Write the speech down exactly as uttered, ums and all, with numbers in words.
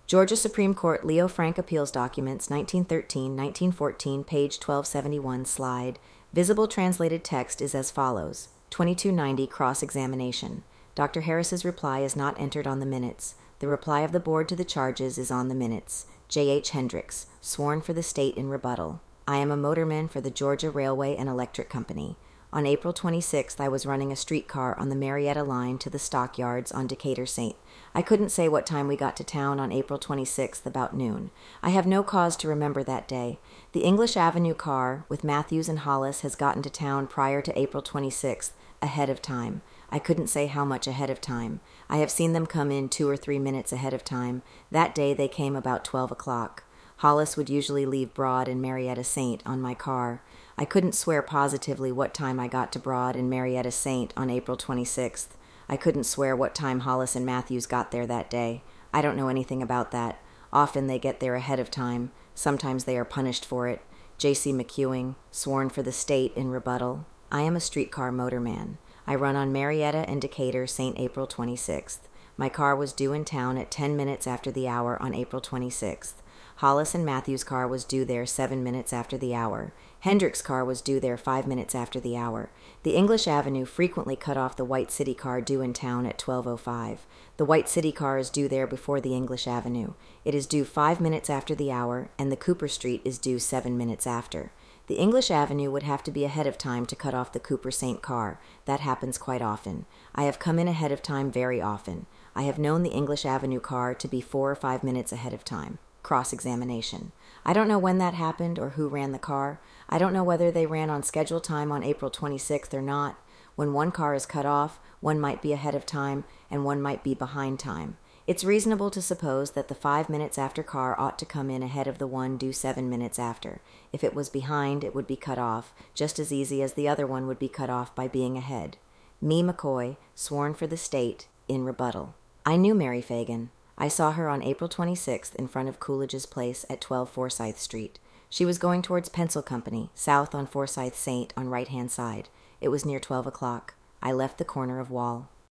Georgia Supreme Court Leo Frank Appeals Documents, nineteen thirteen, nineteen fourteen, page twelve seventy-one, slide. Visible translated text is as follows. twenty-two ninety, cross-examination. Doctor Harris's reply is not entered on the minutes. The reply of the board to the charges is on the minutes. J H. Hendricks, sworn for the state in rebuttal. I am a motorman for the Georgia Railway and Electric Company. On April twenty-sixth, I was running a streetcar on the Marietta line to the stockyards on Decatur Saint. I couldn't say what time we got to town on April twenty-sixth, about noon. I have no cause to remember that day. The English Avenue car with Matthews and Hollis has gotten to town prior to April twenty-sixth, ahead of time. I couldn't say how much ahead of time. I have seen them come in two or three minutes ahead of time. That day they came about twelve o'clock. Hollis would usually leave Broad and Marietta Saint on my car. I couldn't swear positively what time I got to Broad and Marietta Saint on April twenty-sixth. I couldn't swear what time Hollis and Matthews got there that day. I don't know anything about that. Often they get there ahead of time. Sometimes they are punished for it. J C McEwing, sworn for the state in rebuttal. I am a streetcar motorman. I run on Marietta and Decatur Saint April twenty-sixth. My car was due in town at ten minutes after the hour on April twenty-sixth. Hollis and Matthews' car was due there seven minutes after the hour. Hendricks' car was due there five minutes after the hour. The English Avenue frequently cut off the White City car due in town at twelve oh five. The White City car is due there before the English Avenue. It is due five minutes after the hour, and the Cooper Street is due seven minutes after. The English Avenue would have to be ahead of time to cut off the Cooper Saint car. That happens quite often. I have come in ahead of time very often. I have known the English Avenue car to be four or five minutes ahead of time. Cross-examination. I don't know when that happened or who ran the car. I don't know whether they ran on schedule time on April twenty-sixth or not. When one car is cut off, one might be ahead of time and one might be behind time. It's reasonable to suppose that the five minutes after car ought to come in ahead of the one due seven minutes after. If it was behind, it would be cut off, just as easy as the other one would be cut off by being ahead. Me McCoy, sworn for the state, in rebuttal. I knew Mary Fagan. I saw her on April twenty-sixth in front of Coolidge's place at twelve Forsyth Street. She was going towards Pencil Company, south on Forsyth Saint on right-hand side. It was near twelve o'clock. I left the corner of Wall.